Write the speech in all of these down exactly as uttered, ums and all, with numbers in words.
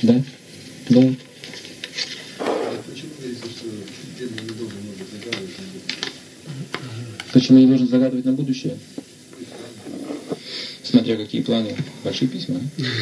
Да? Да. Почему я должен загадывать на будущее? Смотря какие планы, ваши письма.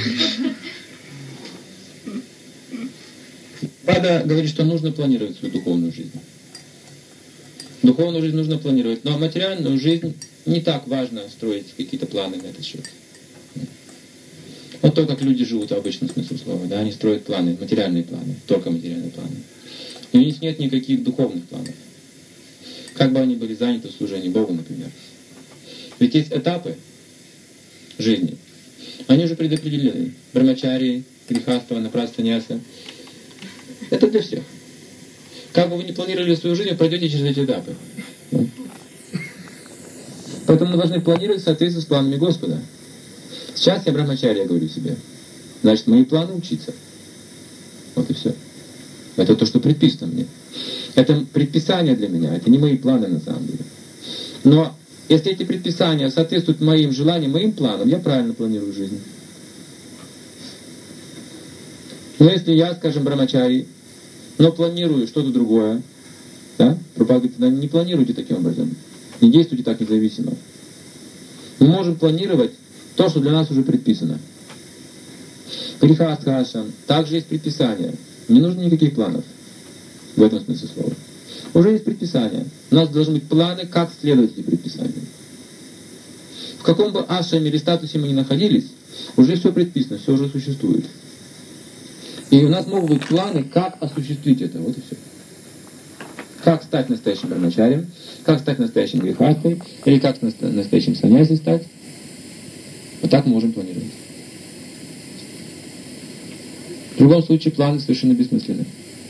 Пада говорит, что нужно планировать свою духовную жизнь. Духовную жизнь нужно планировать, но материальную жизнь не так важно строить какие-то планы на этот счет. Вот то, как люди живут в обычном смысле слова, да, они строят планы, материальные планы, только материальные планы. И у них нет никаких духовных планов. Как бы они были заняты в служении Богу, например. Ведь есть этапы жизни. Они уже предопределены. Брахмачарьи, грихаства, ванапрастха, саньяса. Это для всех. Как бы вы ни планировали свою жизнь, вы пройдете через эти этапы. Поэтому мы должны планировать в соответствии с планами Господа. Сейчас я брахмачарья, говорю себе. Значит, мои планы учиться. Вот и все. Это то, что предписано мне. Это предписание для меня, это не мои планы на самом деле. Но если эти предписания соответствуют моим желаниям, моим планам, я правильно планирую жизнь. Но если я, скажем, брахмачарий, но планирую что-то другое, да? Прабхупада говорит, не планируйте таким образом, не действуйте так независимо. Мы можем планировать то, что для нас уже предписано. Грихастха ашрам, также есть предписание. Не нужно никаких планов. В этом смысле слова. Уже есть предписание. У нас должны быть планы, как следовать этим предписаниям. В каком бы ашраме или статусе мы ни находились, уже все предписано, все уже существует. И у нас могут быть планы, как осуществить это. Вот и все. Как стать настоящим брахмачарием, как стать настоящим грихастой, или как настоящим саньяси стать. Вот так мы можем планировать. В любом случае планы совершенно бессмысленны.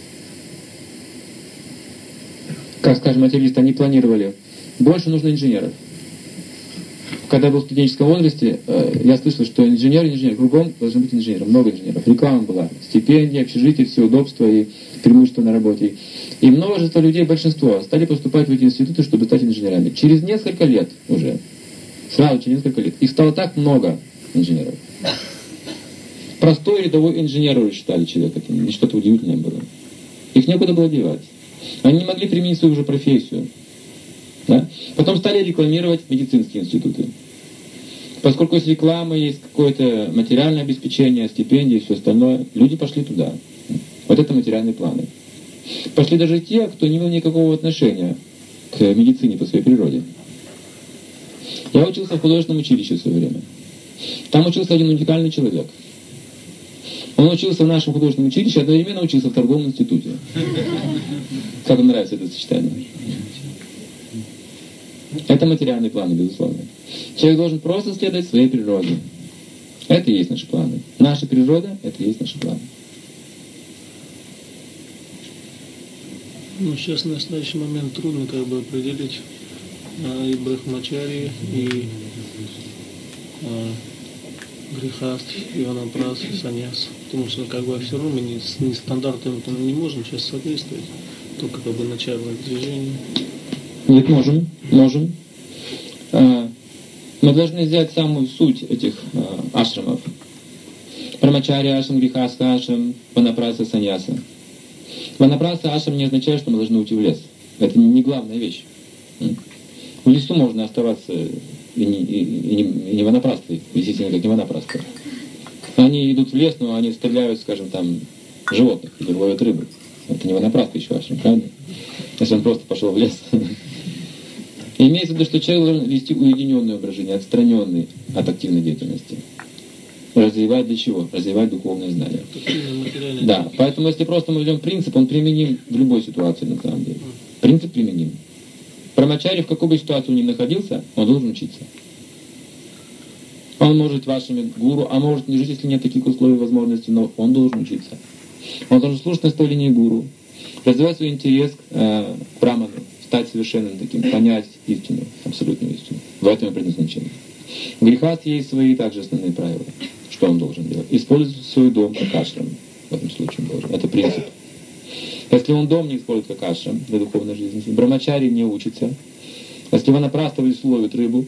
Как, скажем, материалисты, они планировали. Больше нужно инженеров. Когда я был в студенческом возрасте, я слышал, что инженер, инженер, кругом должны быть инженеры, много инженеров. Реклама была, стипендия, общежитие, все удобства и преимущества на работе. И множество людей, большинство, стали поступать в эти институты, чтобы стать инженерами. Через несколько лет уже, сразу через несколько лет, их стало так много инженеров. Простой рядовой инженер уже считали человека, это что-то удивительное было. Их некуда было девать. Они не могли применить свою уже профессию. Да? Потом стали рекламировать медицинские институты. Поскольку есть реклама, есть какое-то материальное обеспечение, стипендии и все остальное, люди пошли туда. Вот это материальные планы. Пошли даже те, кто не имел никакого отношения к медицине по своей природе. Я учился в художественном училище в свое время. Там учился один уникальный человек. Он учился в нашем художественном училище, одновременно учился в торговом институте. Как вам нравится это сочетание? Это материальные планы, безусловно. Человек должен просто следовать своей природе. Это и есть наши планы. Наша природа — это и есть наши планы. Ну, сейчас в настоящий момент трудно как бы определить а, и брахмачари, и а, грихаст, и ванапрастха, и саньяс. Потому что как бы все равно мы не, не стандартами не можем сейчас соответствовать. Только как бы начальное движение. Нет, можем, можем. А, мы должны взять самую суть этих а, ашрамов. Брахмачарья ашрам, грихастха ашрам, ванапрастха, саньяса. Ванапрастха ашрам не означает, что мы должны уйти в лес. Это не главная вещь. В лесу можно оставаться и не, и, и не, и не ванапрасткой, действительно, как не ванапрастха. Они идут в лес, но они стреляют, скажем, там, животных или ловят рыбу. Это не ванапрастха еще ашрам, правильно? Если он просто пошел в лес. И имеется в виду, что человек должен вести уединенное образ жизни, отстраненный от активной деятельности. Развивать для чего? Развивать духовное знание. Да, поэтому если просто мы возьмем принцип, он применим в любой ситуации на самом деле. Принцип применим. Брахмачарий в какой бы ситуации он ни находился, он должен учиться. Он может вашими гуру, а может не жить, если нет таких условий и возможностей, но он должен учиться. Он должен слушать наставления гуру, развивать свой интерес э, к браману, стать совершенным таким, понять истину, абсолютную истину. В этом и предназначение. У грехаста есть свои также основные правила. Что он должен делать? Использовать свой дом как ашрам. В этом случае он должен. Это принцип. Если он дом не использует как ашрам для духовной жизни, брахмачарий не учится, Если ванапрасты в лесу ловят рыбу,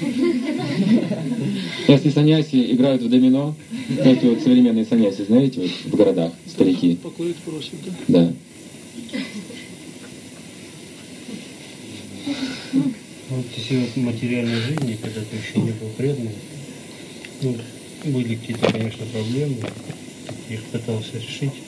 если саньяси играют в домино, эти вот современные саньяси, знаете, вот в городах, старики. Покурить просит, да? Да. Вот если вот в материальной жизни, когда ты еще не был преданным, ну, были какие-то, конечно, проблемы, их пытался решить.